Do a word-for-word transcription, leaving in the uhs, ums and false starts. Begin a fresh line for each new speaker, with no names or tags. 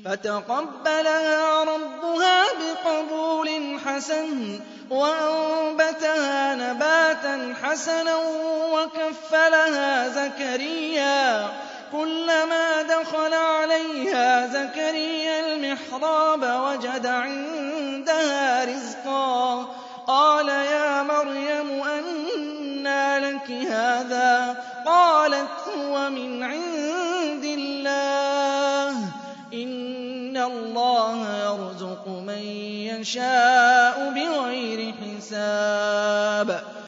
فَتَقَبَّلَهَا رَبُّهَا بِقَبُولٍ حَسَنٍ وَأَنبَتَهَا نَبَاتًا حَسَنًا وَكَفَّلَهَا زَكَرِيَّا. كُلَّمَا دَخَلَ عَلَيْهَا زَكَرِيَّا الْمِحْرَابَ وَجَدَ عِندَهَا رِزْقًا قَالَ يَا مَرْيَمُ أَنَّىٰ لَكِ هَٰذَا ۖ قَالَتْ هُوَ مِنْ عِندِ اللَّهِ ۖ إِنَّ اللَّهَ يَرْزُقُ مَن يَشَاءُ بِغَيْرِ حِسَابٍ.